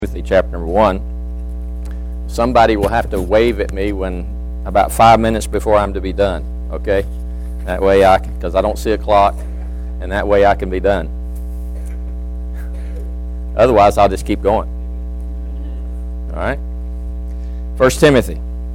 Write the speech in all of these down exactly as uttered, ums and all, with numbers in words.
Timothy chapter number one. Somebody will have to wave at me when about five minutes before I'm to be done, okay? That way I can, because I don't see a clock, and that way I can be done. Otherwise, I'll just keep going. All right? First Timothy.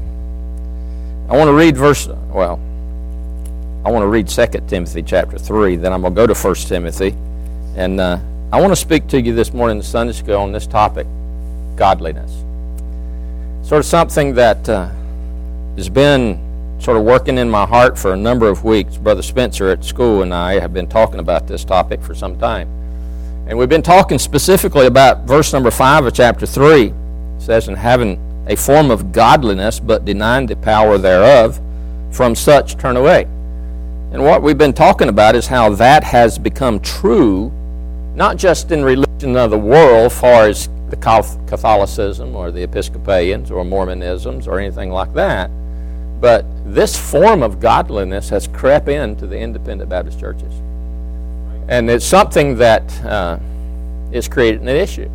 I want to read verse, well, I want to read Second Timothy chapter three, then I'm going to go to First Timothy, and uh, I want to speak to you this morning in Sunday school on this topic, godliness. Sort of something that uh, has been sort of working in my heart for a number of weeks. Brother Spencer at school and I have been talking about this topic for some time. And we've been talking specifically about verse number five of chapter three. It says, "And having a form of godliness, but denying the power thereof, from such turn away." And what we've been talking about is how that has become true, not just in religion of the world, far as the Catholicism or the Episcopalians or Mormonisms or anything like that, but this form of godliness has crept into the independent Baptist churches. And it's something that uh, is creating an issue.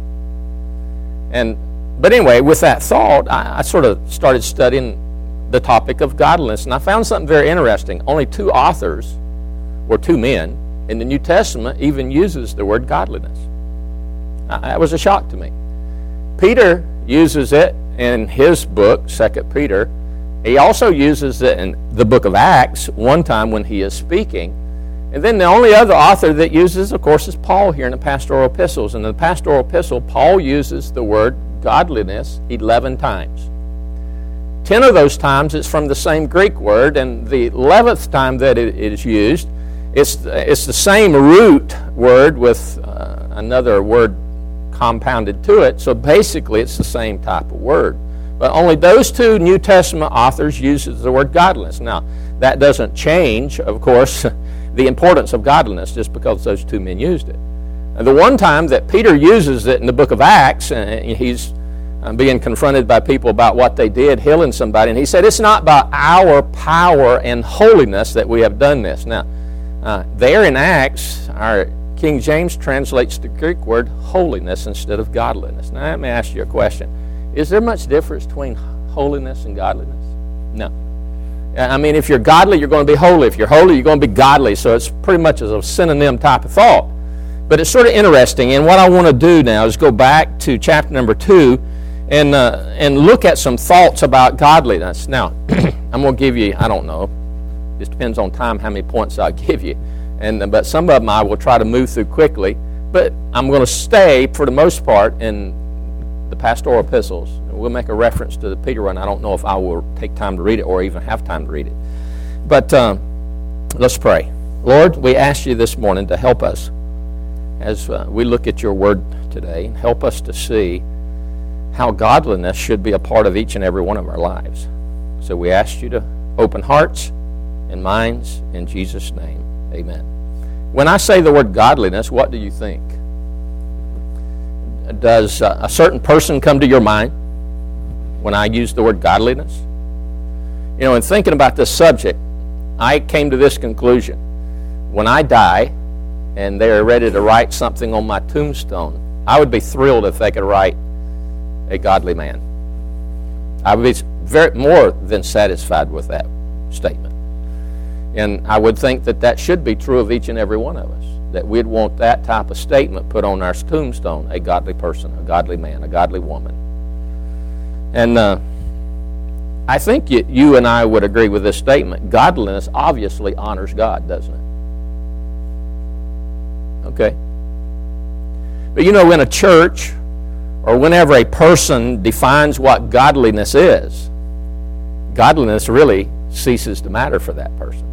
And But anyway, with that thought, I, I sort of started studying the topic of godliness, and I found something very interesting. Only two authors, or two men, in the New Testament even uses the word godliness. That was a shock to me. Peter uses it in his book, Second Peter. He also uses it in the book of Acts one time when he is speaking. And then the only other author that uses, of course, is Paul here in the pastoral epistles. In the pastoral epistle, Paul uses the word godliness eleven times. Ten of those times it's from the same Greek word, and the eleventh time that it is used, it's, it's the same root word with uh, another word compounded to it, so basically it's the same type of word. But only those two New Testament authors uses the word godliness. Now, that doesn't change, of course, the importance of godliness just because those two men used it. And the one time that Peter uses it in the book of Acts, and he's being confronted by people about what they did, healing somebody, and he said, "It's not by our power and holiness that we have done this." Now, uh, there in Acts, our King James translates the Greek word holiness instead of godliness. Now, let me ask you a question. Is there much difference between holiness and godliness? No. I mean, if you're godly, you're going to be holy. If you're holy, you're going to be godly. So it's pretty much a synonym type of thought. But it's sort of interesting, and what I want to do now is go back to chapter number two and uh, and look at some thoughts about godliness. Now, I'm going to give you, I don't know, it depends on time how many points I'll give you. And but some of them I will try to move through quickly. But I'm going to stay, for the most part, in the pastoral epistles. We'll make a reference to the Peter one. I don't know if I will take time to read it or even have time to read it. But um, let's pray. Lord, we ask you this morning to help us as uh, we look at your word today, and help us to see how godliness should be a part of each and every one of our lives. So we ask you to open hearts and minds in Jesus' name. Amen. When I say the word godliness, what do you think? Does uh, a certain person come to your mind when I use the word godliness? You know, in thinking about this subject, I came to this conclusion. When I die and they're ready to write something on my tombstone, I would be thrilled if they could write a godly man. I would be very more than satisfied with that statement. And I would think that that should be true of each and every one of us, that we'd want that type of statement put on our tombstone, a godly person, a godly man, a godly woman. And uh, I think you, you and I would agree with this statement. Godliness obviously honors God, doesn't it? Okay. But you know, in a church, or whenever a person defines what godliness is, godliness really ceases to matter for that person.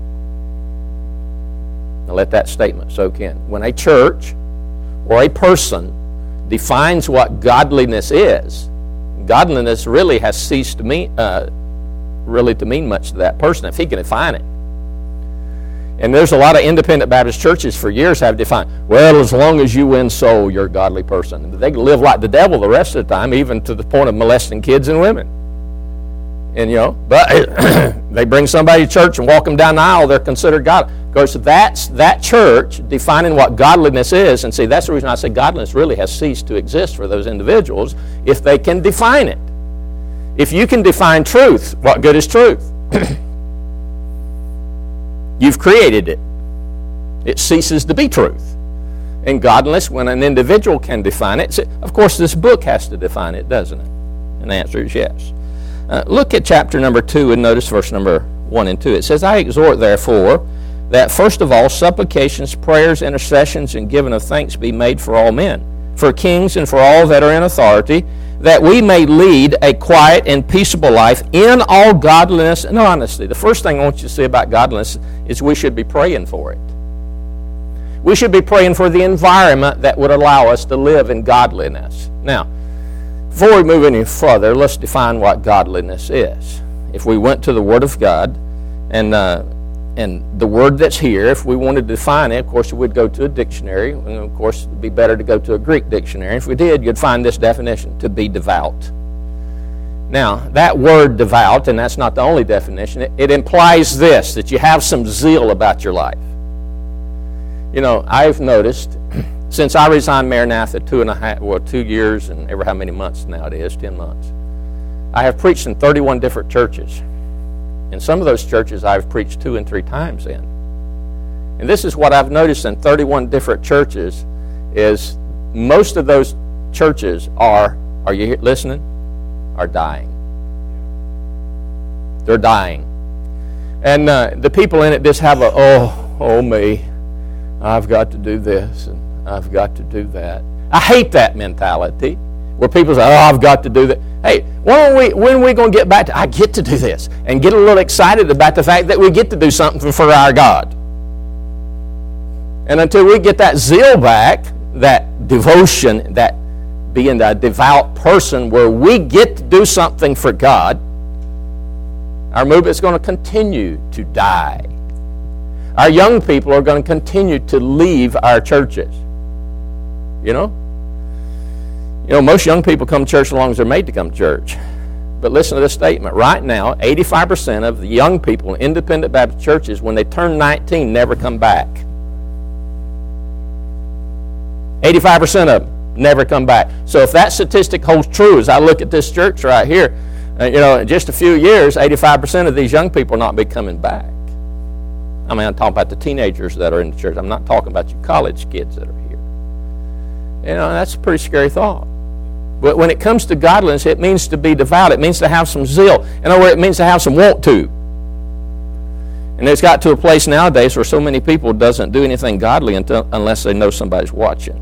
Now let that statement soak in. When a church or a person defines what godliness is, godliness really has ceased to mean, uh, really to mean much to that person if he can define it. And there's a lot of independent Baptist churches for years have defined, well, as long as you win soul, you're a godly person. They can live like the devil the rest of the time, even to the point of molesting kids and women. And, you know, but they bring somebody to church and walk them down the aisle, they're considered godly. Because that's that church defining what godliness is. And see, that's the reason I say godliness really has ceased to exist for those individuals if they can define it. If you can define truth, what good is truth? You've created it. It ceases to be truth. And godliness, when an individual can define it, of course this book has to define it, doesn't it? And the answer is yes. Uh, look at chapter number two and notice verse number one and two. It says, I exhort therefore that first of all supplications, prayers, intercessions, and giving of thanks be made for all men, for kings and for all that are in authority, that we may lead a quiet and peaceable life in all godliness and honesty. The first thing I want you to say about godliness is we should be praying for it. We should be praying for the environment that would allow us to live in godliness. Now, before we move any further, let's define what godliness is. If we went to the Word of God, and uh, and the word that's here, if we wanted to define it, of course, we'd go to a dictionary, and of course, it'd be better to go to a Greek dictionary. If we did, you'd find this definition, to be devout. Now, that word devout, and that's not the only definition, it, it implies this, that you have some zeal about your life. You know, I've noticed, since I resigned Maranatha two and a half, well, two years and ever how many months now it is, ten months, I have preached in thirty-one different churches. In some of those churches, I've preached two and three times in. And this is what I've noticed in thirty-one different churches, is most of those churches are, are you listening? Are dying. They're dying. And uh, the people in it just have a, oh, oh me, I've got to do this and I've got to do that. I hate that mentality where people say, oh, I've got to do that. Hey, when are we, when are we going to get back to, I get to do this, and get a little excited about the fact that we get to do something for our God. And until we get that zeal back, that devotion, that being a devout person where we get to do something for God, our movement is going to continue to die. Our young people are going to continue to leave our churches. You know? You know, most young people come to church as long as they're made to come to church. But listen to this statement. Right now, eighty-five percent of the young people in independent Baptist churches, when they turn nineteen, never come back. eighty-five percent of them never come back. So if that statistic holds true, as I look at this church right here, uh, you know, in just a few years, eighty-five percent of these young people will not be coming back. I mean, I'm talking about the teenagers that are in the church. I'm not talking about you college kids that are here. You know, that's a pretty scary thought. But when it comes to godliness, it means to be devout. It means to have some zeal. In other words, it means to have some want to. And it's got to a place nowadays where so many people doesn't do anything godly until, unless they know somebody's watching.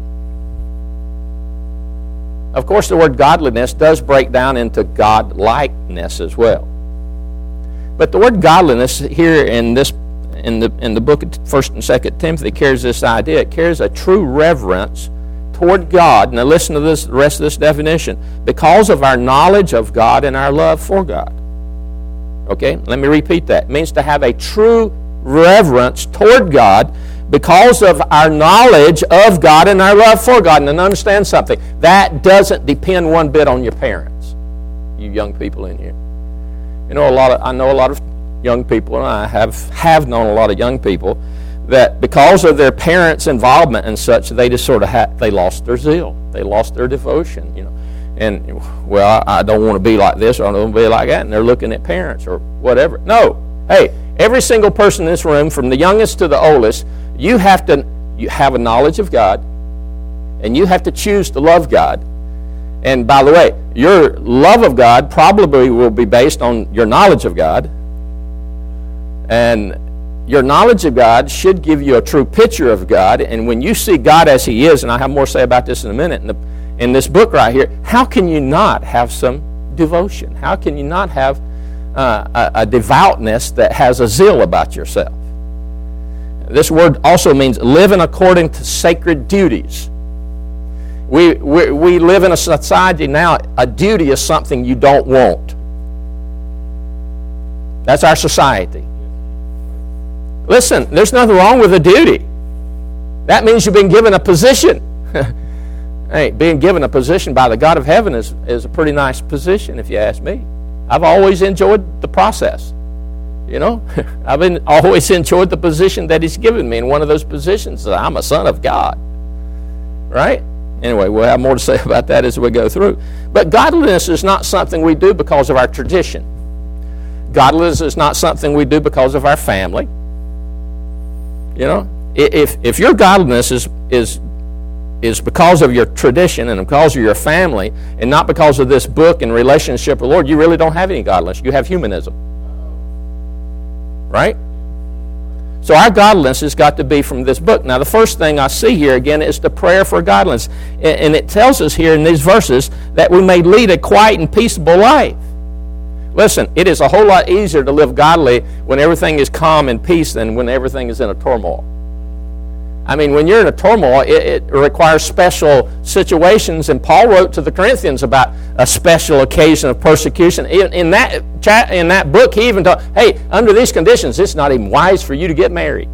Of course, the word godliness does break down into godlikeness as well. But the word godliness here in this in the in the book of First and Second Timothy carries this idea. It carries a true reverence toward God. Now listen to this, the rest of this definition. Because of our knowledge of God and our love for God. Okay, let me repeat that. It means to have a true reverence toward God because of our knowledge of God and our love for God. And understand something. That doesn't depend one bit on your parents, you young people in here. You know, a lot of I know a lot of young people, and I have, have known a lot of young people, that because of their parents' involvement and such, they just sort of ha- they lost their zeal, they lost their devotion, you know. And well, I, I don't want to be like this, or I don't want to be like that, and they're looking at parents or whatever. No, hey, every single person in this room, from the youngest to the oldest, you have to you have a knowledge of God, and you have to choose to love God. And by the way, your love of God probably will be based on your knowledge of God, and your knowledge of God should give you a true picture of God. And when you see God as He is, and I have more to say about this in a minute, in, the, in this book right here, how can you not have some devotion? How can you not have uh, a, a devoutness that has a zeal about yourself? This word also means living according to sacred duties. We, we, we live in a society now, a duty is something you don't want. That's our society. Listen, there's nothing wrong with a duty. That means you've been given a position. Hey, being given a position by the God of heaven is, is a pretty nice position, if you ask me. I've always enjoyed the process. You know, I've been always enjoyed the position that He's given me, and one of those positions is I'm a son of God. Right? Anyway, we'll have more to say about that as we go through. But godliness is not something we do because of our tradition. Godliness is not something we do because of our family. You know, if if your godliness is is is because of your tradition and because of your family, and not because of this book and relationship with the Lord, you really don't have any godliness. You have humanism. Right? So our godliness has got to be from this book. Now, the first thing I see here again is the prayer for godliness. And it tells us here in these verses that we may lead a quiet and peaceable life. Listen, it is a whole lot easier to live godly when everything is calm and peace than when everything is in a turmoil. I mean, when you're in a turmoil, it, it requires special situations, and Paul wrote to the Corinthians about a special occasion of persecution. In, in that chat, in that book, he even taught, hey, under these conditions, it's not even wise for you to get married.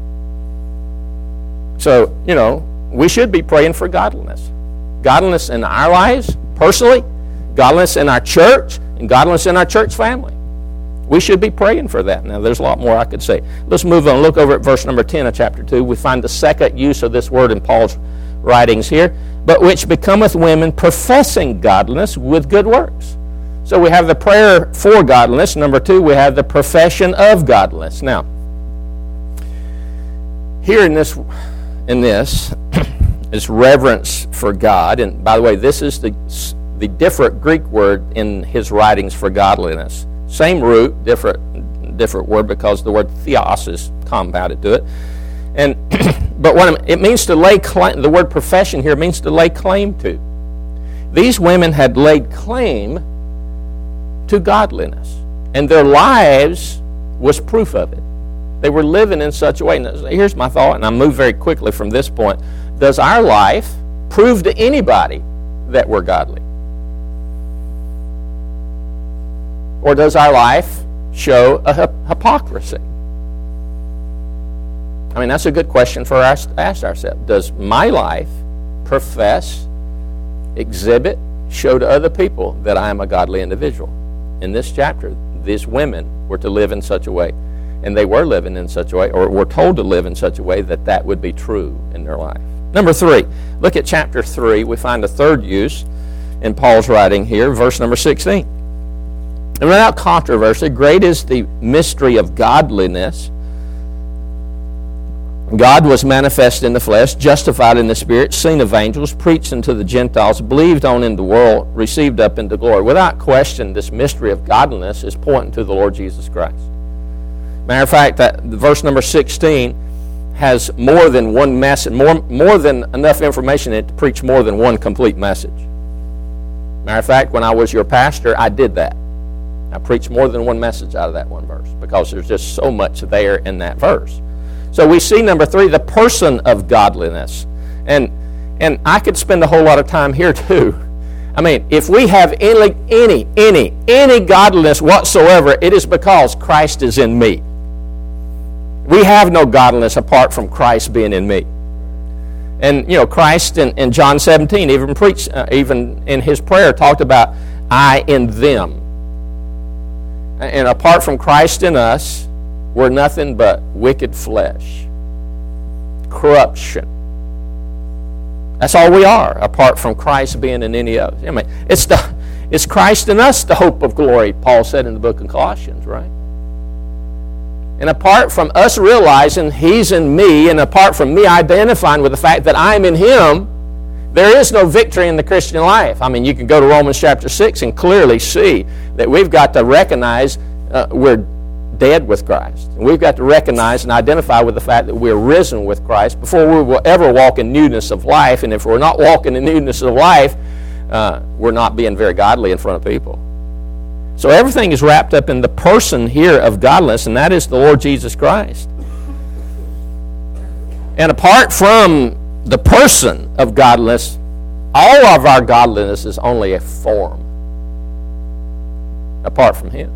So, you know, we should be praying for godliness. Godliness in our lives, personally, godliness in our church, and godliness in our church family. We should be praying for that. Now, there's a lot more I could say. Let's move on. Look over at verse number ten of chapter two. We find the second use of this word in Paul's writings here. But which becometh women professing godliness with good works. So we have the prayer for godliness. Number two, we have the profession of godliness. Now, here in this, in this is reverence for God. And by the way, this is the, the different Greek word in his writings for godliness. Same root, different different word because the word theos is compounded to it. And but what it means to lay claim, the word profession here means to lay claim to. These women had laid claim to godliness, and their lives was proof of it. They were living in such a way. Now, here's my thought, and I move very quickly from this point. Does our life prove to anybody that we're godly? Or does our life show a hypocrisy? I mean, that's a good question for us to ask ourselves. Does my life profess, exhibit, show to other people that I am a godly individual? In this chapter, these women were to live in such a way, and they were living in such a way, or were told to live in such a way that that would be true in their life. Number three, look at chapter three. We find a third use in Paul's writing here, verse number sixteen. And without controversy, great is the mystery of godliness. God was manifest in the flesh, justified in the Spirit, seen of angels, preached unto the Gentiles, believed on in the world, received up into glory. Without question, this mystery of godliness is pointing to the Lord Jesus Christ. Matter of fact, that verse number sixteen has more than one message, more, more than enough information in it to preach more than one complete message. Matter of fact, when I was your pastor, I did that. I preached more than one message out of that one verse because there's just so much there in that verse. So we see, number three, the person of godliness. And and I could spend a whole lot of time here too. I mean, if we have any, any, any, any godliness whatsoever, it is because Christ is in me. We have no godliness apart from Christ being in me. And, you know, Christ in, in John seventeen even preached, uh, even in his prayer, talked about I in them. And apart from Christ in us, we're nothing but wicked flesh, corruption. That's all we are, apart from Christ being in any of us. I mean, it's the it's Christ in us, the hope of glory, Paul said in the book of Colossians, right? And apart from us realizing He's in me, and apart from me identifying with the fact that I'm in Him, there is no victory in the Christian life. I mean, you can go to Romans chapter six and clearly see that we've got to recognize uh, we're dead with Christ. And we've got to recognize and identify with the fact that we're risen with Christ before we will ever walk in newness of life. And if we're not walking in newness of life, uh, we're not being very godly in front of people. So everything is wrapped up in the person here of godliness, and that is the Lord Jesus Christ. And apart from the person of godliness, all of our godliness is only a form apart from Him.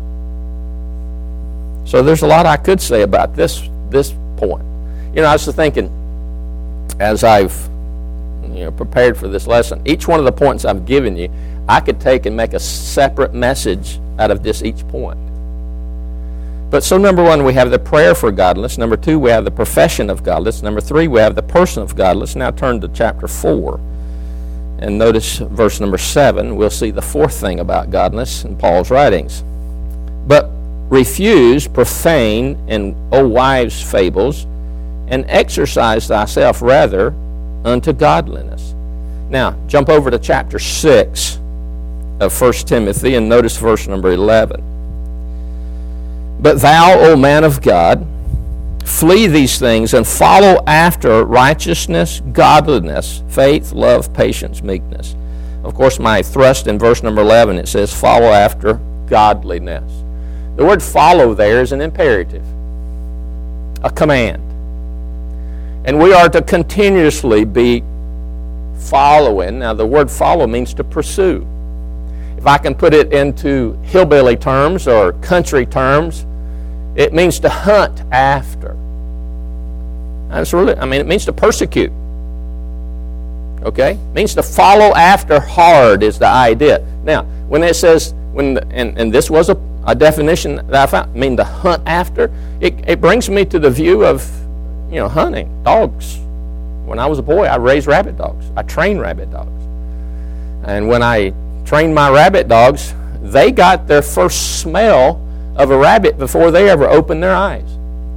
So there's a lot I could say about this this point. You know, I was thinking as I've you know prepared for this lesson, each one of the points I've given you, I could take and make a separate message out of this each point. But so number one, we have the prayer for godliness. Number two, we have the profession of godliness. Number three, we have the person of godliness. Now turn to chapter four. And notice verse number seven. We'll see the fourth thing about godliness in Paul's writings. But refuse profane and old wives' fables, and exercise thyself rather unto godliness. Now, jump over to chapter six of First Timothy and notice verse number eleven. But thou, O man of God, flee these things and follow after righteousness, godliness, faith, love, patience, meekness. Of course, my thrust in verse number eleven, it says follow after godliness. The word follow there is an imperative, a command. And we are to continuously be following. Now, the word follow means to pursue. If I can put it into hillbilly terms or country terms, it means to hunt after. That's really, I mean, it means to persecute. Okay? It means to follow after hard is the idea. Now, when it says, when the, and, and this was a, a definition that I found, I mean to hunt after, it, it brings me to the view of, you know, hunting, dogs. When I was a boy, I raised rabbit dogs. I trained rabbit dogs. And when I trained my rabbit dogs, they got their first smell of a rabbit before they ever opened their eyes.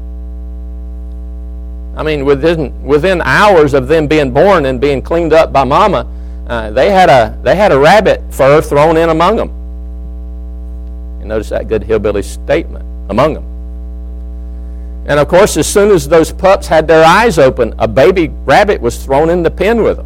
I mean, within within hours of them being born and being cleaned up by mama, uh, they had a they had a rabbit fur thrown in among them. And notice that good hillbilly statement, among them. And of course, as soon as those pups had their eyes open, a baby rabbit was thrown in the pen with them.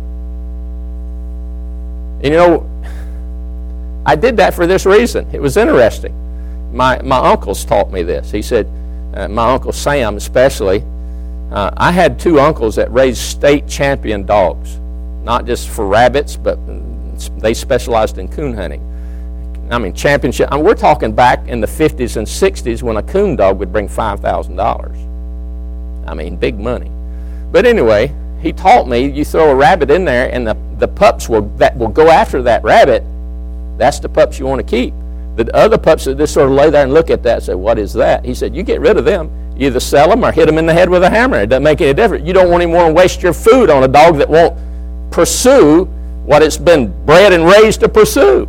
And you know, I did that for this reason. It was interesting. My my uncles taught me this. He said, uh, my Uncle Sam especially, uh, I had two uncles that raised state champion dogs, not just for rabbits, but they specialized in coon hunting. I mean, championship. I mean, we're talking back in the fifties and sixties when a coon dog would bring five thousand dollars. I mean, big money. But anyway, he taught me you throw a rabbit in there and the, the pups will, that will go after that rabbit, that's the pups you want to keep. The other pups that just sort of lay there and look at that and say, what is that? He said, you get rid of them. You either sell them or hit them in the head with a hammer. It doesn't make any difference. You don't want even want to waste your food on a dog that won't pursue what it's been bred and raised to pursue.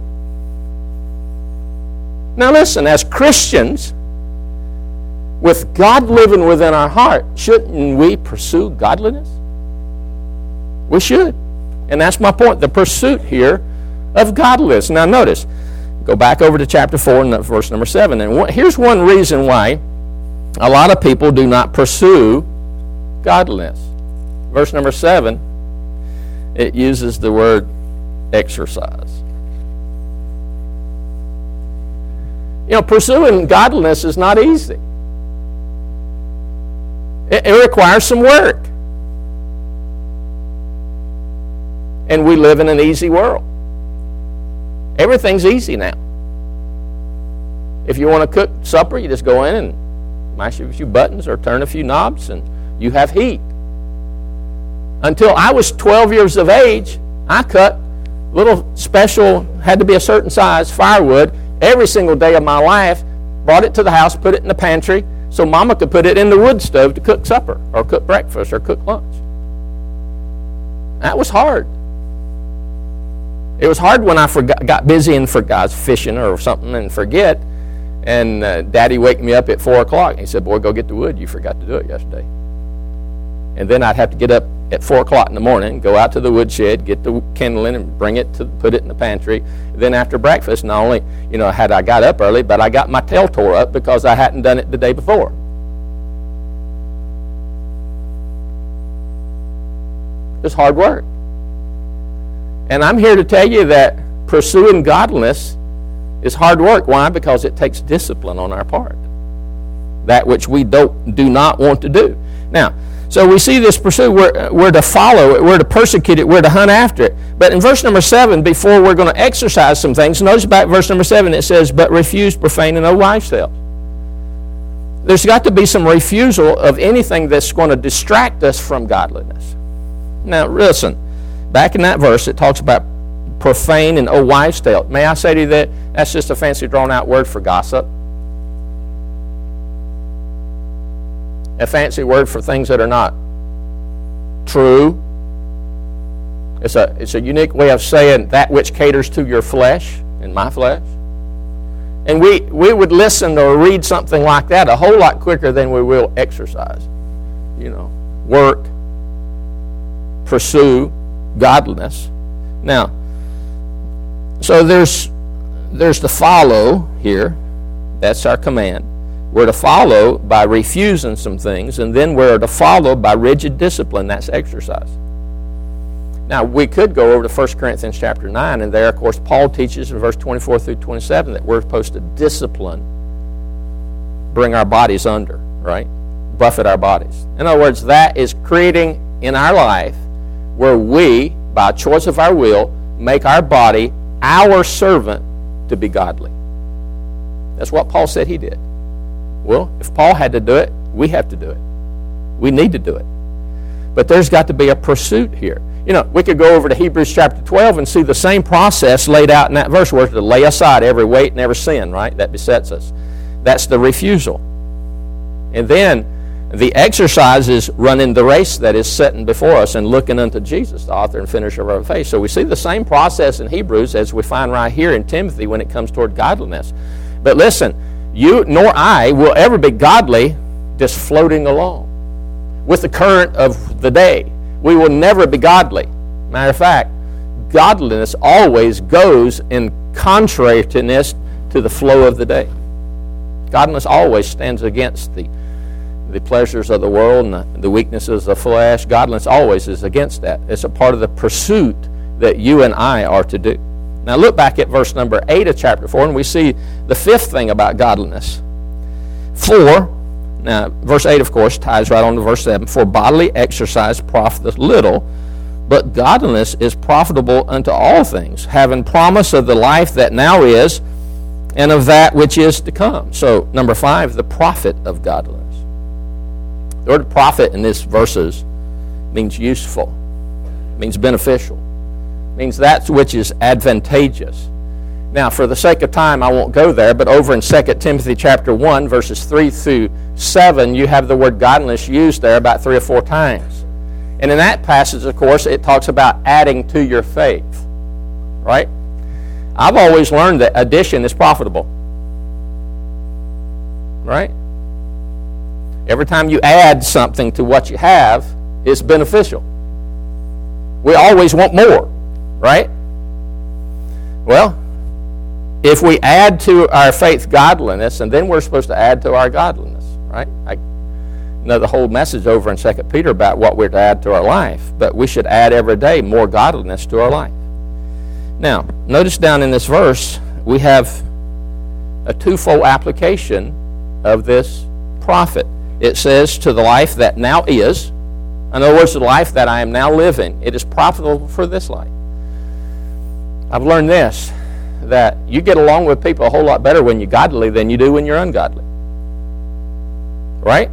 Now listen, as Christians, with God living within our heart, shouldn't we pursue godliness? We should. And that's my point, the pursuit here of godliness. Now notice, go back over to chapter four and verse number seven. And here's one reason why a lot of people do not pursue godliness. Verse number seven, it uses the word exercise. You know, pursuing godliness is not easy. It, it requires some work. And we live in an easy world. Everything's easy now. If you want to cook supper, you just go in and mash a few buttons or turn a few knobs and you have heat. Until I was twelve years of age, I cut little special, had to be a certain size, firewood every single day of my life, brought it to the house, put it in the pantry, so Mama could put it in the wood stove to cook supper or cook breakfast or cook lunch. That was hard. It was hard when I forgot, got busy and forgot fishing or something and forget, and uh, Daddy wake me up at four o'clock. He said, boy, go get the wood. You forgot to do it yesterday. And then I'd have to get up at four o'clock in the morning, go out to the woodshed, get the kindling and bring it to put it in the pantry. Then after breakfast, not only, you know, had I got up early, but I got my tail tore up because I hadn't done it the day before. It was hard work. And I'm here to tell you that pursuing godliness is hard work. Why? Because it takes discipline on our part. That which we don't do not want to do. Now, so we see this pursuit. We're, we're to follow it. We're to persecute it. We're to hunt after it. But in verse number seven, before we're going to exercise some things, notice back verse number seven, it says, but refuse profane and no wives' tales. There's got to be some refusal of anything that's going to distract us from godliness. Now, listen. Back in that verse, it talks about profane and old wives' tale. May I say to you that that's just a fancy drawn-out word for gossip? a fancy word for things that are not true. It's a, it's a unique way of saying that which caters to your flesh and my flesh. And we, we would listen or read something like that a whole lot quicker than we will exercise. You know, work, pursue godliness. Now, so there's there's the follow here. That's our command. We're to follow by refusing some things, and then we're to follow by rigid discipline. That's exercise. Now, we could go over to First Corinthians chapter nine, and there, of course, Paul teaches in verse twenty-four through twenty-seven that we're supposed to discipline, bring our bodies under, right? Buffet our bodies. In other words, that is creating in our life where we, by choice of our will, make our body our servant to be godly. That's what Paul said he did. Well, if Paul had to do it, we have to do it. We need to do it. But there's got to be a pursuit here. You know, we could go over to Hebrews chapter twelve and see the same process laid out in that verse. We're to lay aside every weight and every sin, right, that besets us. That's the refusal. And then the exercise is running the race that is setting before us and looking unto Jesus, the author and finisher of our faith. So we see the same process in Hebrews as we find right here in Timothy when it comes toward godliness. But listen, you nor I will ever be godly just floating along with the current of the day. We will never be godly. Matter of fact, godliness always goes in contrariness to the flow of the day. Godliness always stands against the, the pleasures of the world and the, the weaknesses of flesh. Godliness always is against that. It's a part of the pursuit that you and I are to do. Now look back at verse number eight of chapter four, and we see the fifth thing about godliness. For, now verse eight, of course, ties right on to verse seven. For bodily exercise profiteth little, but godliness is profitable unto all things, having promise of the life that now is, and of that which is to come. So, number five, the profit of godliness. The word profit in these verses means useful, means beneficial, means that which is advantageous. Now, for the sake of time, I won't go there, but over in Second Timothy chapter one, verses three through seven, you have the word godliness used there about three or four times. And in that passage, of course, it talks about adding to your faith, right? I've always learned that addition is profitable, right? Every time you add something to what you have, it's beneficial. We always want more, right? Well, if we add to our faith godliness, and then we're supposed to add to our godliness, right? I know the whole message over in Second Peter about what we're to add to our life, but we should add every day more godliness to our life. Now, notice down in this verse, we have a twofold application of this profit. It says, to the life that now is, in other words, the life that I am now living, it is profitable for this life. I've learned this, that you get along with people a whole lot better when you're godly than you do when you're ungodly. Right?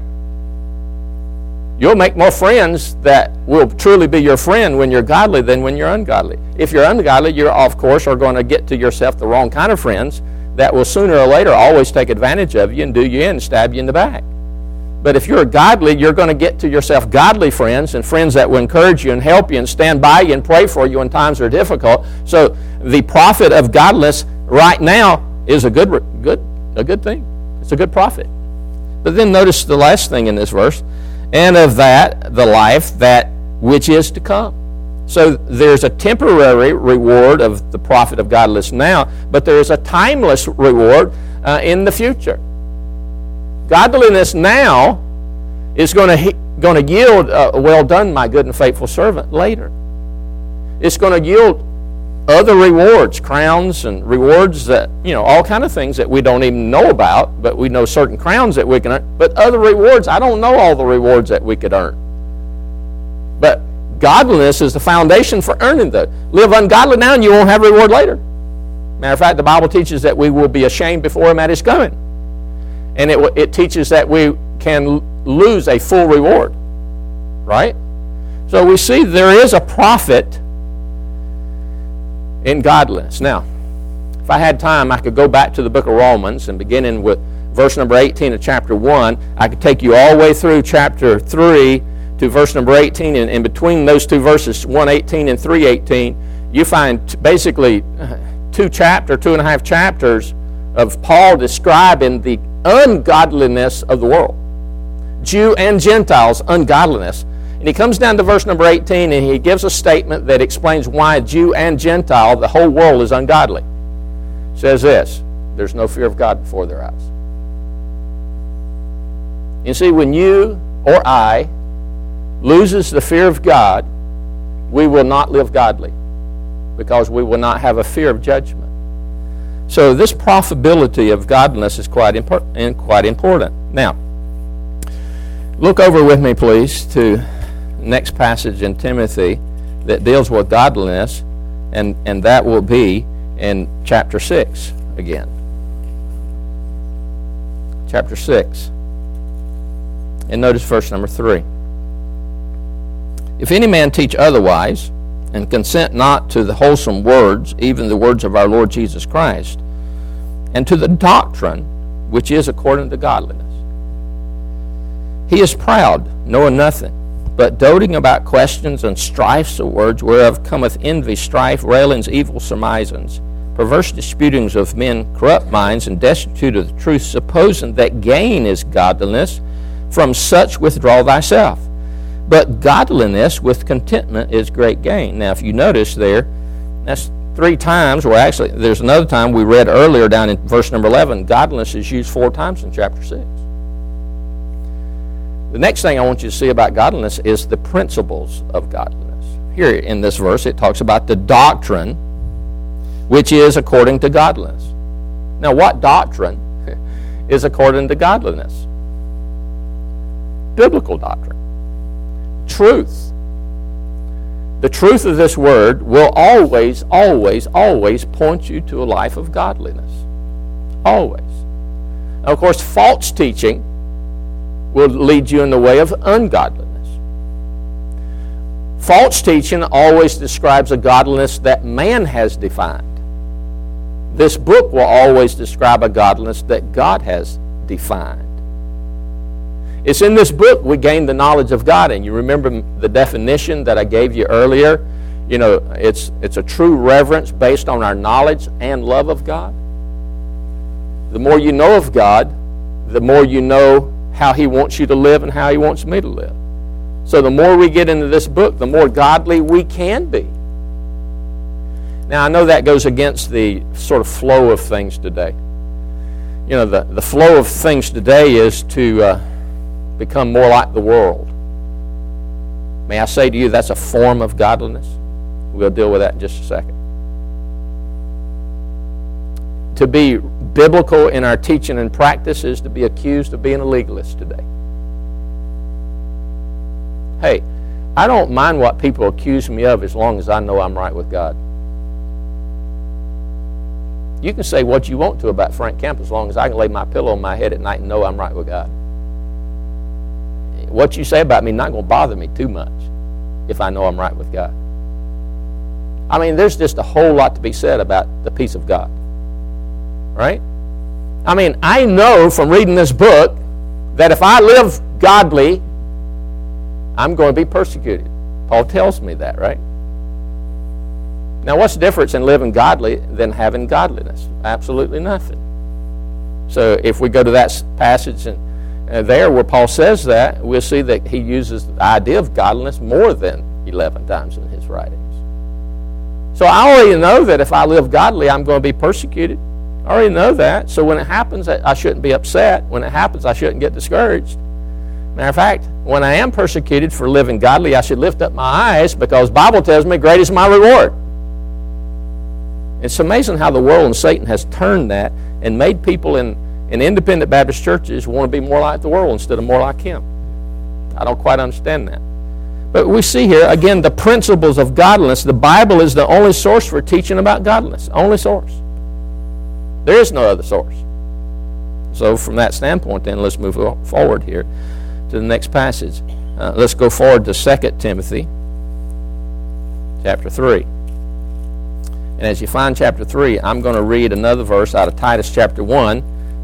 You'll make more friends that will truly be your friend when you're godly than when you're ungodly. If you're ungodly, you of course are going to get to yourself the wrong kind of friends that will sooner or later always take advantage of you and do you in and stab you in the back. But if you're godly, you're going to get to yourself godly friends and friends that will encourage you and help you and stand by you and pray for you when times are difficult. So the profit of godliness right now is a good, good, a good thing. It's a good profit. But then notice the last thing in this verse, and of that, the life that which is to come. So there's a temporary reward of the profit of godliness now, but there is a timeless reward uh, in the future. Godliness now is going to going to yield a uh, well done, my good and faithful servant later. It's going to yield other rewards, crowns and rewards that, you know, all kind of things that we don't even know about, but we know certain crowns that we can earn. But other rewards, I don't know all the rewards that we could earn. But godliness is the foundation for earning those. Live ungodly now and you won't have reward later. Matter of fact, the Bible teaches that we will be ashamed before Him at His coming. And it, it teaches that we can lose a full reward. Right? So we see there is a profit in godliness. Now, if I had time, I could go back to the book of Romans and beginning with verse number eighteen of chapter one. I could take you all the way through chapter three to verse number eighteen, and in between those two verses, one eighteen and three eighteen, you find basically two chapter, two and a half chapters of Paul describing the ungodliness of the world. Jew and Gentiles, ungodliness. And he comes down to verse number eighteen, and he gives a statement that explains why Jew and Gentile, the whole world, is ungodly. It says this: there's no fear of God before their eyes. You see, when you or I loses the fear of God, we will not live godly, because we will not have a fear of judgment. So this profitability of godliness is quite important. And quite important. Now, look over with me, please, to the next passage in Timothy that deals with godliness, and, and that will be in chapter six again. Chapter six. And notice verse number three. If any man teach otherwise, and consent not to the wholesome words, even the words of our Lord Jesus Christ, and to the doctrine which is according to godliness, he is proud, knowing nothing, but doting about questions and strifes of words, whereof cometh envy, strife, railings, evil surmisings, perverse disputings of men, corrupt minds, and destitute of the truth, supposing that gain is godliness. From such withdraw thyself. But godliness with contentment is great gain. Now, if you notice there, that's three times, or actually, there's another time we read earlier down in verse number eleven, godliness is used four times in chapter six. The next thing I want you to see about godliness is the principles of godliness. Here in this verse, it talks about the doctrine which is according to godliness. Now, what doctrine is according to godliness? Biblical doctrine. Truth. The truth of this word will always, always, always point you to a life of godliness. Always. Now, of course, false teaching will lead you in the way of ungodliness. False teaching always describes a godliness that man has defined. This book will always describe a godliness that God has defined. It's in this book we gain the knowledge of God, and you remember the definition that I gave you earlier. You know, it's it's a true reverence based on our knowledge and love of God. The more you know of God, the more you know how He wants you to live and how He wants me to live. So the more we get into this book, the more godly we can be. Now, I know that goes against the sort of flow of things today. You know, the, the flow of things today is to uh, become more like the world. May I say to you, that's a form of godliness? We'll deal with that in just a second. To be biblical in our teaching and practice is to be accused of being a legalist today. Hey, I don't mind what people accuse me of as long as I know I'm right with God. You can say what you want to about Frank Kemp as long as I can lay my pillow on my head at night and know I'm right with God. What you say about me is not going to bother me too much if I know I'm right with God. I mean, there's just a whole lot to be said about the peace of God. Right? I mean, I know from reading this book that if I live godly, I'm going to be persecuted. Paul tells me that, right? Now, what's the difference in living godly than having godliness? Absolutely nothing. So if we go to that passage and uh, there where Paul says that, we'll see that he uses the idea of godliness more than eleven times in his writings. So I already know that if I live godly, I'm going to be persecuted. I already know that. So when it happens, I shouldn't be upset. When it happens, I shouldn't get discouraged. Matter of fact, when I am persecuted for living godly, I should lift up my eyes, because the Bible tells me great is my reward. It's amazing how the world and Satan has turned that and made people in, in independent Baptist churches want to be more like the world instead of more like him. I don't quite understand that. But we see here, again, the principles of godliness. The Bible is the only source for teaching about godliness. Only source. There is no other source. So from that standpoint, then, let's move forward here to the next passage. Uh, let's go forward to Second Timothy chapter three. And as you find chapter three, I'm going to read another verse out of Titus chapter one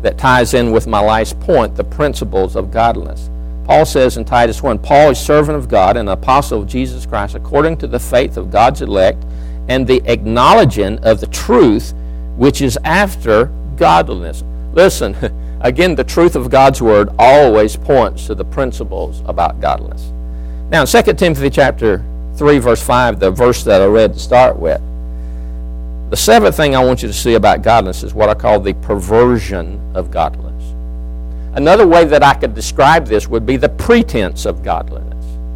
that ties in with my last point, the principles of godliness. Paul says in Titus one, Paul is servant of God and an apostle of Jesus Christ according to the faith of God's elect and the acknowledging of the truth which is after godliness. Listen, again, the truth of God's word always points to the principles about godliness. Now, in Second Timothy chapter three, verse five, the verse that I read to start with, the seventh thing I want you to see about godliness is what I call the perversion of godliness. Another way that I could describe this would be the pretense of godliness.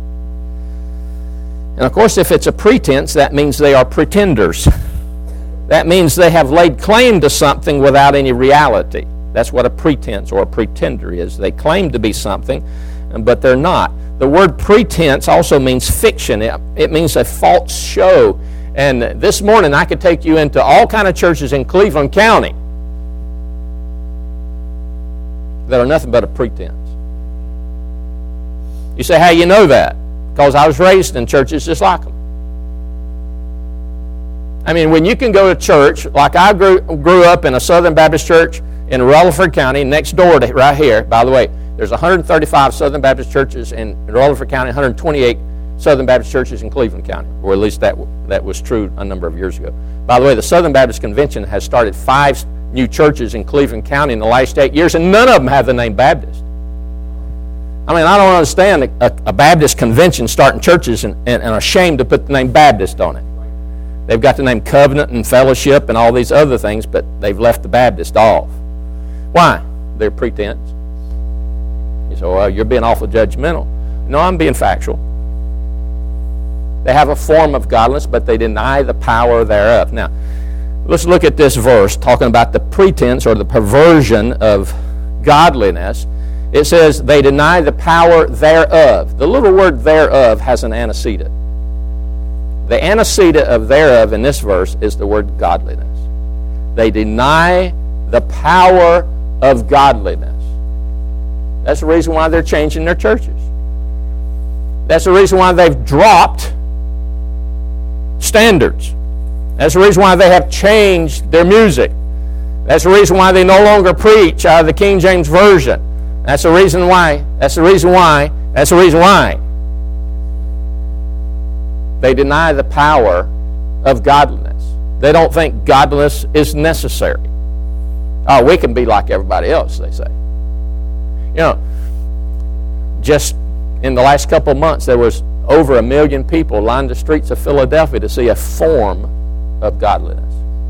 And of course, if it's a pretense, that means they are pretenders. That means they have laid claim to something without any reality. That's what a pretense or a pretender is. They claim to be something, but they're not. The word pretense also means fiction. It, it means a false show. And this morning I could take you into all kind of churches in Cleveland County that are nothing but a pretense. You say, how you know that? Because I was raised in churches just like them. I mean, when you can go to church, like I grew, grew up in a Southern Baptist church in Rutherford County, next door to right here. By the way, there's one hundred thirty-five Southern Baptist churches in Rutherford County, one hundred twenty-eight Southern Baptist churches in Cleveland County, or at least that that was true a number of years ago. By the way, the Southern Baptist Convention has started five new churches in Cleveland County in the last eight years, and none of them have the name Baptist. I mean, I don't understand a, a Baptist convention starting churches and, and, and are ashamed to put the name Baptist on it. They've got the name Covenant and Fellowship and all these other things, but they've left the Baptist off. Why? They're pretense. You say, well, you're being awful judgmental. No, I'm being factual. They have a form of godliness, but they deny the power thereof. Now, let's look at this verse talking about the pretense or the perversion of godliness. It says, they deny the power thereof. The little word thereof has an antecedent. The antecedent of thereof in this verse is the word godliness. They deny the power of godliness. That's the reason why they're changing their churches. That's the reason why they've dropped standards. That's the reason why they have changed their music. That's the reason why they no longer preach out of the King James Version. That's the reason why. That's the reason why. That's the reason why. They deny the power of godliness. They don't think godliness is necessary. Oh, we can be like everybody else, they say. You know, just in the last couple of months, there was over a million people lined the streets of Philadelphia to see a form of godliness.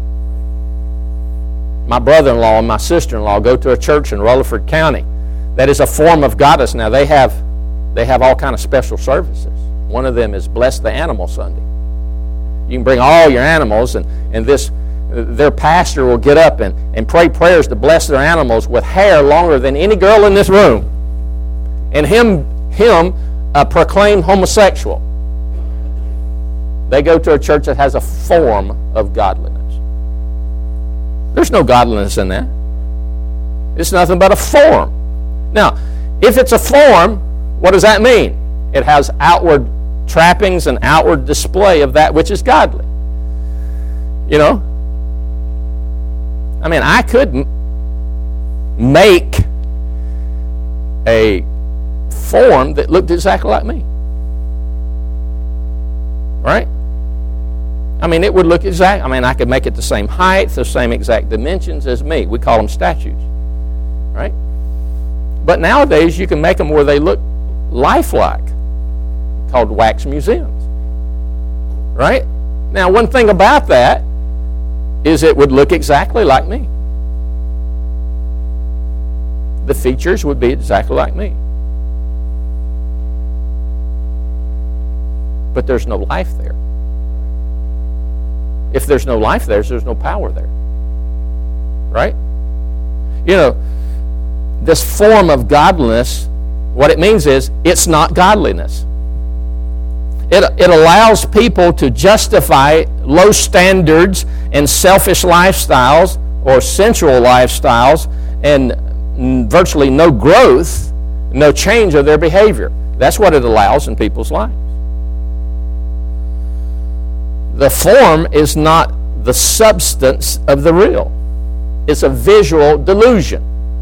My brother-in-law and my sister-in-law go to a church in Rutherford County that is a form of godliness. Now, they have they have all kind of special services. One of them is Bless the Animal Sunday. You can bring all your animals, and, and this their pastor will get up and, and pray prayers to bless their animals with hair longer than any girl in this room. And him, him uh, proclaim homosexual. They go to a church that has a form of godliness. There's no godliness in that. It's nothing but a form. Now, if it's a form, what does that mean? It has outward trappings and outward display of that which is godly. You know? I mean, I could m- make a form that looked exactly like me. Right? I mean, it would look exact. I mean, I could make it the same height, the same exact dimensions as me. We call them statues. Right? But nowadays, you can make them where they look lifelike, called wax museums. Right? Now, one thing about that is it would look exactly like me. The features would be exactly like me. But there's no life there. If there's no life there, there's no power there. Right? You know, this form of godliness, what it means is it's not godliness. It, it allows people to justify low standards and selfish lifestyles or sensual lifestyles and virtually no growth, no change of their behavior. That's what it allows in people's lives. The form is not the substance of the real. It's a visual delusion.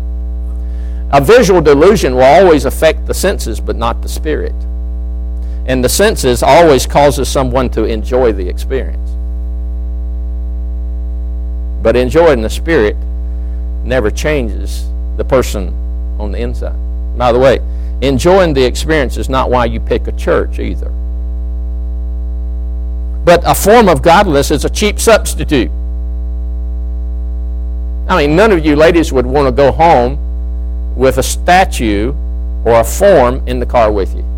A visual delusion will always affect the senses, but not the spirit. And the senses always causes someone to enjoy the experience. But enjoying the spirit never changes the person on the inside. By the way, enjoying the experience is not why you pick a church either. But a form of godliness is a cheap substitute. I mean, none of you ladies would want to go home with a statue or a form in the car with you.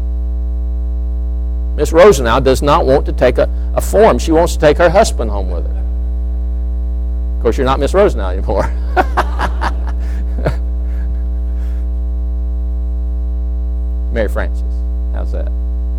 Miss Rosenau does not want to take a, a form. She wants to take her husband home with her. Of course, you're not Miss Rosenau anymore. Mary Frances. How's that?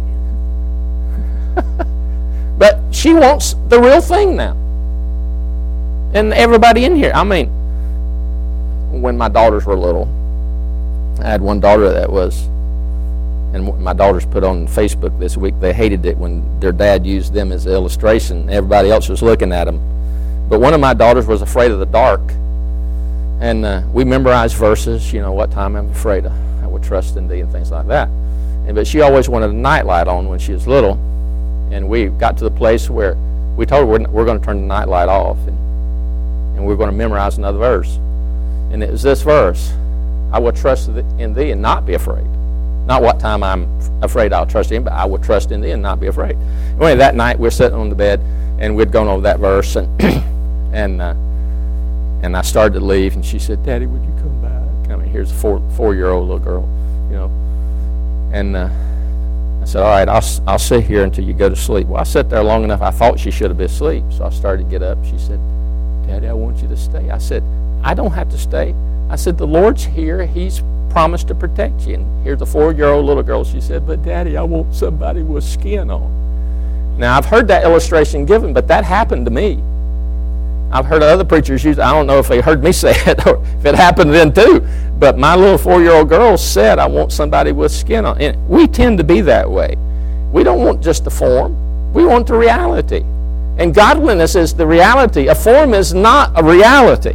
But she wants the real thing now. And everybody in here, I mean, when my daughters were little, I had one daughter that was, and my daughters put on Facebook this week, they hated it when their dad used them as an illustration. Everybody else was looking at them. But one of my daughters was afraid of the dark. And uh, we memorized verses, you know, what time I'm afraid of. I would trust in thee and things like that. And But she always wanted a nightlight on when she was little. And we got to the place where we told her we're, we're going to turn the nightlight off. And, and we're going to memorize another verse. And it was this verse. I will trust in thee and not be afraid. Not what time I'm afraid I'll trust in, but I will trust in thee and not be afraid. Anyway, that night we're sitting on the bed, and we'd gone over that verse, and and uh, and I started to leave, and she said, "Daddy, would you come back?" I mean, here's a four four year old little girl, you know. And uh, I said, "All right, I'll I'll sit here until you go to sleep." Well, I sat there long enough. I thought she should have been asleep, so I started to get up. She said, "Daddy, I want you to stay." I said, "I don't have to stay." I said, "The Lord's here. He's promised to protect you." And here's a four-year-old little girl. She said, "But Daddy, I want somebody with skin on." Now, I've heard that illustration given, but that happened to me. I've heard other preachers use it. I don't know if they heard me say it or if it happened to them too. But my little four-year-old girl said, "I want somebody with skin on." And we tend to be that way. We don't want just the form. We want the reality. And godliness is the reality. A form is not a reality.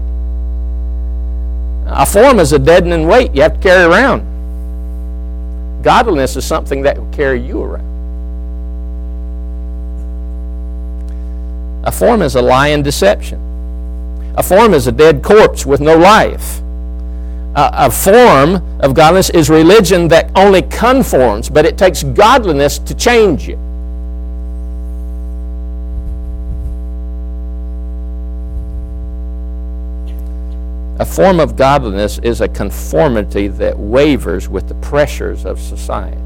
A form is a deadening weight you have to carry around. Godliness is something that will carry you around. A form is a lie and deception. A form is a dead corpse with no life. A, a form of godliness is religion that only conforms, but it takes godliness to change you. A form of godliness is a conformity that wavers with the pressures of society.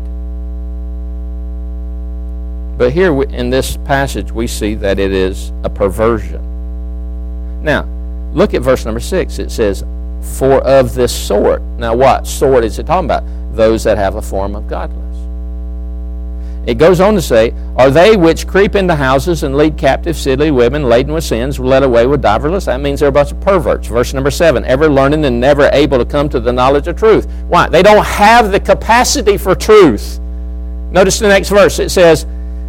But here in this passage we see that it is a perversion. Now, look at verse number six. It says, "For of this sort." Now what sort is it talking about? Those that have a form of godliness. It goes on to say, "Are they which creep into houses and lead captive silly women laden with sins, led away with divers?" That means they're a bunch of perverts. Verse number seven, "Ever learning and never able to come to the knowledge of truth." Why? They don't have the capacity for truth. Notice the next verse. It says,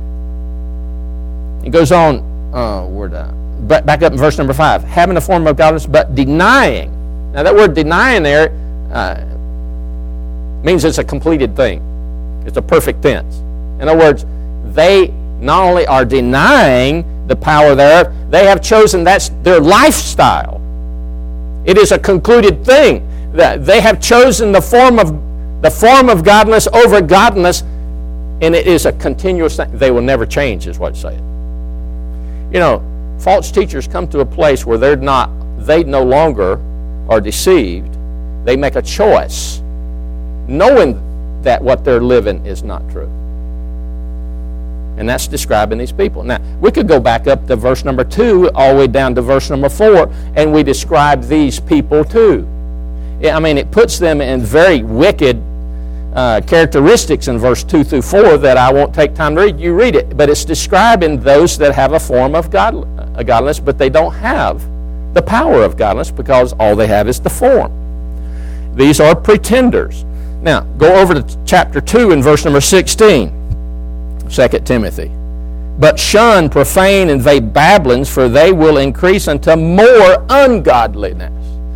it goes on, uh, where did I, back up in verse number five, "Having a form of godliness, but denying." Now that word denying there uh, means it's a completed thing. It's a perfect tense. In other words, they not only are denying the power thereof, they have chosen that's their lifestyle. It is a concluded thing. That they have chosen the form of the form of godliness over godliness, and it is a continuous thing. They will never change, is what it's saying. You know, false teachers come to a place where they're not, they no longer are deceived. They make a choice, knowing that what they're living is not true. And that's describing these people. Now, we could go back up to verse number two, all the way down to verse number four, and we describe these people too. I mean, it puts them in very wicked uh, characteristics in verse two through four that I won't take time to read. You read it. But it's describing those that have a form of godl- uh, godliness, but they don't have the power of godliness because all they have is the form. These are pretenders. Now, go over to chapter two and verse number sixteen. Second Timothy. "But shun profane and vain babblings, for they will increase unto more ungodliness."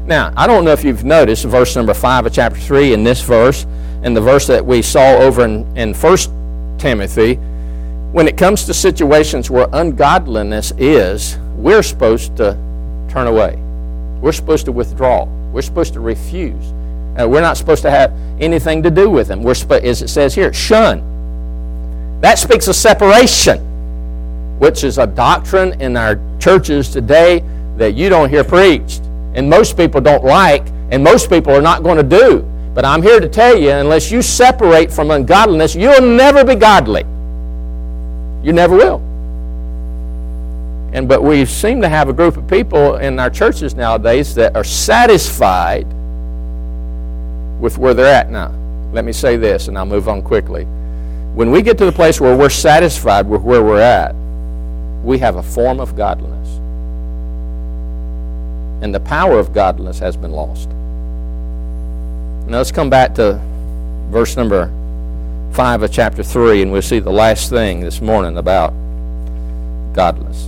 Now, I don't know if you've noticed verse number five of chapter three in this verse and the verse that we saw over in, in First Timothy. When it comes to situations where ungodliness is, we're supposed to turn away. We're supposed to withdraw. We're supposed to refuse. Uh, we're not supposed to have anything to do with them. We're sp- as it says here, shun. That speaks of separation, which is a doctrine in our churches today that you don't hear preached, and most people don't like, and most people are not going to do. But I'm here to tell you, unless you separate from ungodliness, you'll never be godly. You never will. And but we seem to have a group of people in our churches nowadays that are satisfied with where they're at now. Let me say this, and I'll move on quickly. When we get to the place where we're satisfied with where we're at, we have a form of godliness. And the power of godliness has been lost. Now let's come back to verse number five of chapter three, and we'll see the last thing this morning about godliness.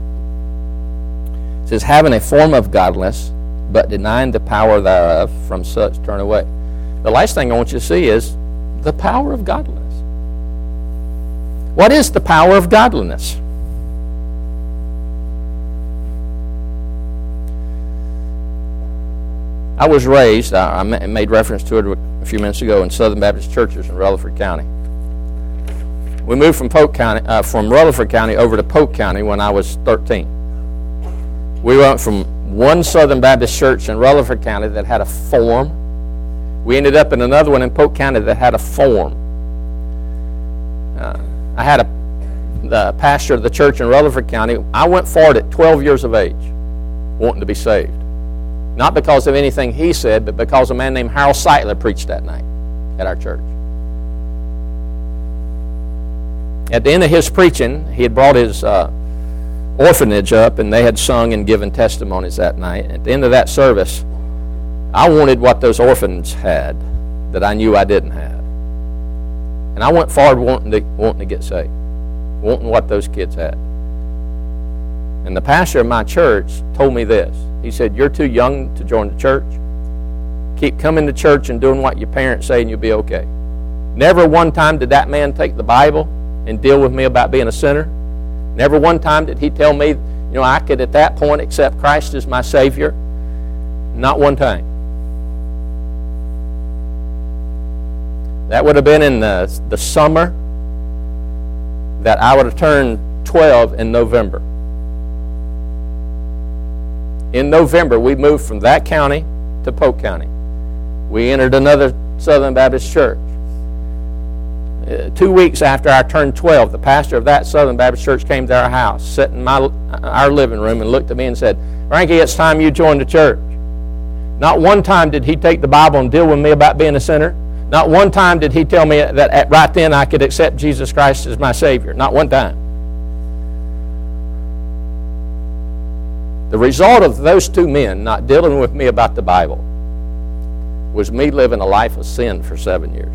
It says, having a form of godliness, but denying the power thereof, from such turn away. The last thing I want you to see is the power of godliness. What is the power of godliness? I was raised, I made reference to it a few minutes ago, in Southern Baptist churches in Rutherford County. We moved from Polk County, uh, from Rutherford County over to Polk County when I was thirteen. We went from one Southern Baptist church in Rutherford County that had a form. We ended up in another one in Polk County that had a form. Uh, I had a the pastor of the church in Rutherford County. I went forward at twelve years of age, wanting to be saved. Not because of anything he said, but because a man named Harold Seitler preached that night at our church. At the end of his preaching, he had brought his uh, orphanage up, and they had sung and given testimonies that night. At the end of that service, I wanted what those orphans had that I knew I didn't have. And I went forward wanting to, wanting to get saved, wanting what those kids had. And the pastor of my church told me this. He said, you're too young to join the church. Keep coming to church and doing what your parents say and you'll be okay. Never one time did that man take the Bible and deal with me about being a sinner. Never one time did he tell me, you know, I could at that point accept Christ as my Savior. Not one time. That would have been in the, the summer that I would have turned twelve in November. In November, we moved from that county to Polk County. We entered another Southern Baptist church. Uh, two weeks after I turned twelve, the pastor of that Southern Baptist church came to our house, sat in my, our living room, and looked at me and said, Frankie, it's time you joined the church. Not one time did he take the Bible and deal with me about being a sinner. Not one time did he tell me that at, right then I could accept Jesus Christ as my Savior. Not one time. The result of those two men not dealing with me about the Bible was me living a life of sin for seven years.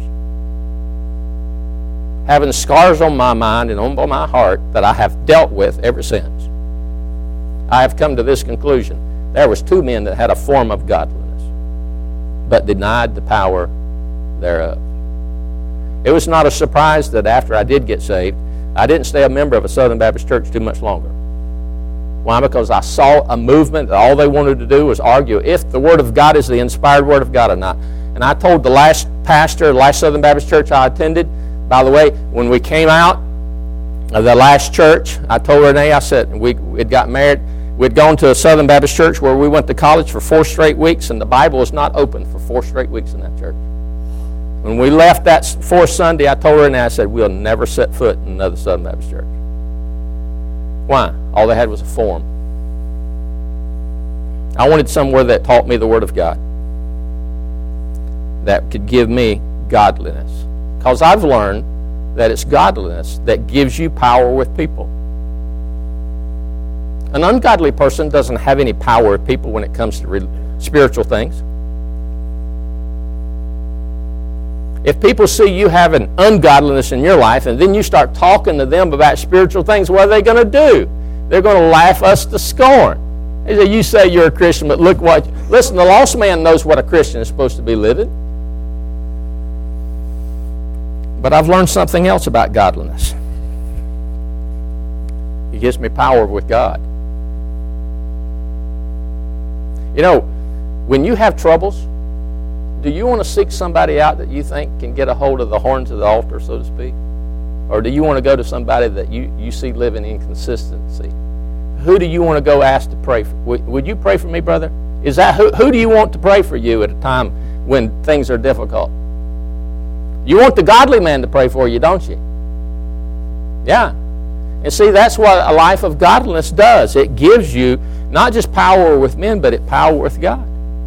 Having scars on my mind and on my heart that I have dealt with ever since. I have come to this conclusion. There was two men that had a form of godliness, but denied the power thereof. It was not a surprise that after I did get saved, I didn't stay a member of a Southern Baptist church too much longer. Why? Because I saw a movement that all they wanted to do was argue if the Word of God is the inspired Word of God or not. And I told the last pastor, the last Southern Baptist church I attended, by the way, when we came out of the last church, I told Renee, I said, we had got married, we'd gone to a Southern Baptist church where we went to college for four straight weeks, and the Bible was not open for four straight weeks in that church. When we left that fourth Sunday, I told Renee, I said, we'll never set foot in another Southern Baptist church. Why? All they had was a form. I wanted somewhere that taught me the Word of God, that could give me godliness. Because I've learned that it's godliness that gives you power with people. An ungodly person doesn't have any power with people when it comes to re- spiritual things. If people see you have an ungodliness in your life and then you start talking to them about spiritual things, what are they going to do? They're going to laugh us to scorn. They say, you say you're a Christian, but look what Listen, the lost man knows what a Christian is supposed to be living. But I've learned something else about godliness. It gives me power with God. You know, when you have troubles, do you want to seek somebody out that you think can get a hold of the horns of the altar, so to speak? Or do you want to go to somebody that you, you see living inconsistency? Who do you want to go ask to pray for? Would, would you pray for me, brother? Is that who, who do you want to pray for you at a time when things are difficult? You want the godly man to pray for you, don't you? Yeah. And see, that's what a life of godliness does. It gives you not just power with men, but it power with God.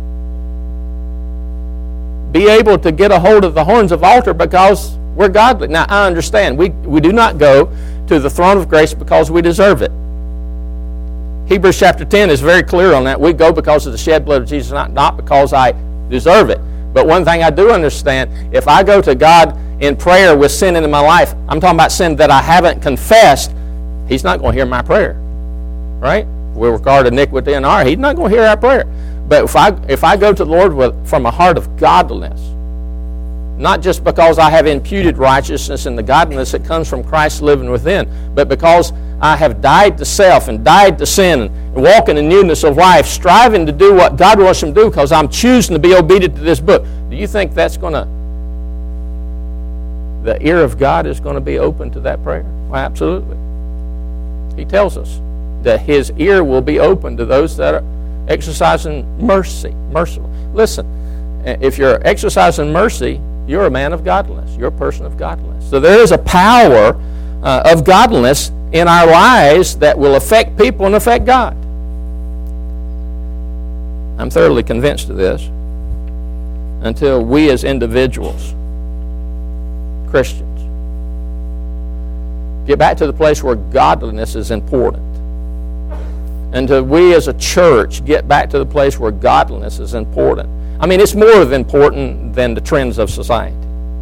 Be able to get a hold of the horns of altar because we're godly. Now, I understand. We, we do not go to the throne of grace because we deserve it. Hebrews chapter ten is very clear on that. We go because of the shed blood of Jesus, not, not because I deserve it. But one thing I do understand, if I go to God in prayer with sin in my life, I'm talking about sin that I haven't confessed, He's not going to hear my prayer. Right? We regard iniquity in our, He's not going to hear our prayer. But if I if I go to the Lord with, from a heart of godliness, not just because I have imputed righteousness and the godliness that comes from Christ living within, but because I have died to self and died to sin and walking in newness of life, striving to do what God wants me to do because I'm choosing to be obedient to this book. Do you think that's going to, the ear of God is going to be open to that prayer? Well, absolutely. He tells us that His ear will be open to those that are exercising mercy, merciful. Listen, if you're exercising mercy, you're a man of godliness. You're a person of godliness. So there is a power uh, of godliness in our lives that will affect people and affect God. I'm thoroughly convinced of this until we as individuals, Christians, get back to the place where godliness is important. Until we as a church get back to the place where godliness is important. I mean, it's more important than the trends of society.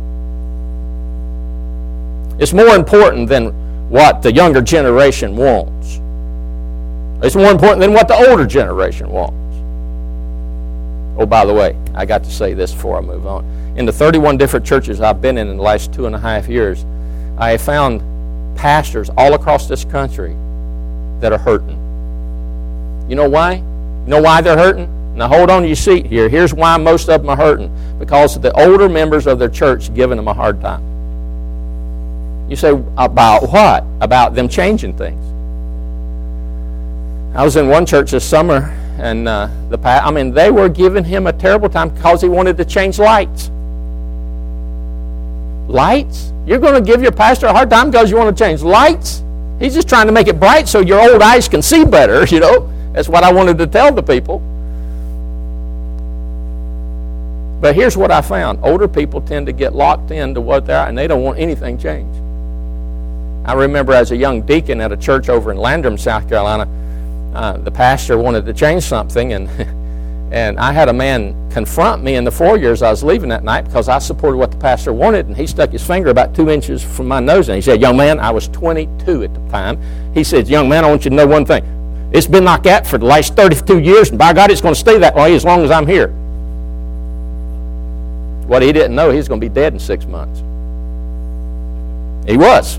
It's more important than what the younger generation wants. It's more important than what the older generation wants. Oh, by the way, I got to say this before I move on. In the thirty-one different churches I've been in in the last two and a half years, I have found pastors all across this country that are hurting. You know why? You know why they're hurting? Now hold on to your seat here. Here's why most of them are hurting. Because the older members of their church giving them a hard time. You say, about what? About them changing things. I was in one church this summer, and uh, the I mean, they were giving him a terrible time because he wanted to change lights. Lights? You're going to give your pastor a hard time because you want to change lights? He's just trying to make it bright so your old eyes can see better, you know. That's what I wanted to tell the people. But here's what I found. Older people tend to get locked into what they're, and they don't want anything changed. I remember as a young deacon at a church over in Landrum, South Carolina, uh, the pastor wanted to change something, and and I had a man confront me in the foyer as I was leaving that night because I supported what the pastor wanted, and he stuck his finger about two inches from my nose, and he said, "Young man," I was twenty-two at the time, he said, "Young man, I want you to know one thing. It's been like that for the last thirty-two years, and by God, it's going to stay that way as long as I'm here." What he didn't know, he was going to be dead in six months. He was.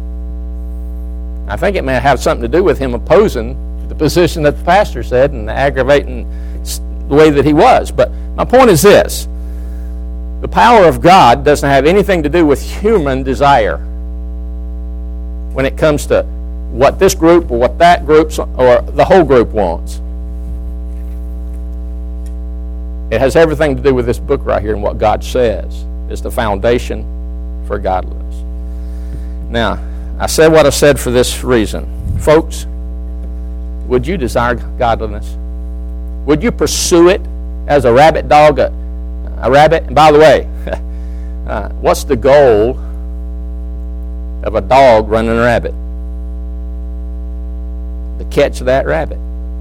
I think it may have something to do with him opposing the position that the pastor said and the aggravating the way that he was. But my point is this. The power of God doesn't have anything to do with human desire when it comes to what this group or what that group or the whole group wants. It has everything to do with this book right here and what God says is the foundation for godliness. Now, I said what I said for this reason. Folks, would you desire godliness? Would you pursue it as a rabbit dog, a, a rabbit? And by the way, uh, what's the goal of a dog running a rabbit? To catch that rabbit.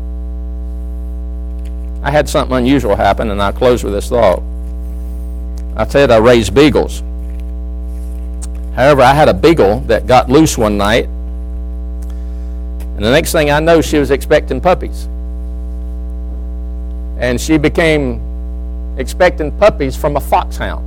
I had something unusual happen, and I'll close with this thought. I said I raised beagles. However, I had a beagle that got loose one night, and the next thing I know, she was expecting puppies. And she became expecting puppies from a foxhound.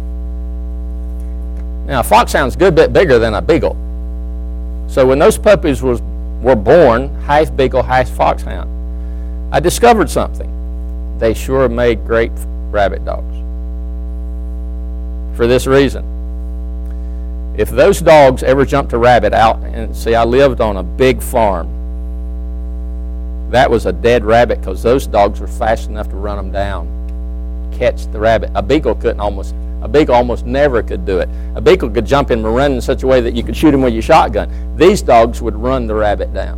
Now, a foxhound's a good bit bigger than a beagle. So when those puppies was, were born, half beagle, half foxhound, I discovered something. They sure made great rabbit dogs. For this reason. If those dogs ever jumped a rabbit out, and see, I lived on a big farm. That was a dead rabbit because those dogs were fast enough to run them down, catch the rabbit. A beagle couldn't almost, a beagle almost never could do it. A beagle could jump in and run in such a way that you could shoot him with your shotgun. These dogs would run the rabbit down.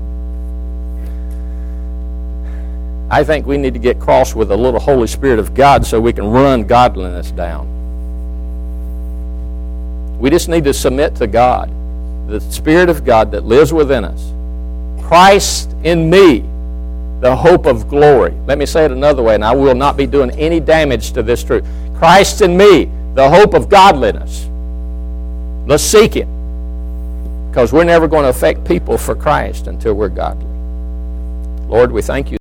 I think we need to get crossed with a little Holy Spirit of God so we can run godliness down. We just need to submit to God, the Spirit of God that lives within us. Christ in me, the hope of glory. Let me say it another way, and I will not be doing any damage to this truth. Christ in me, the hope of godliness. Let's seek it, because we're never going to affect people for Christ until we're godly. Lord, we thank you.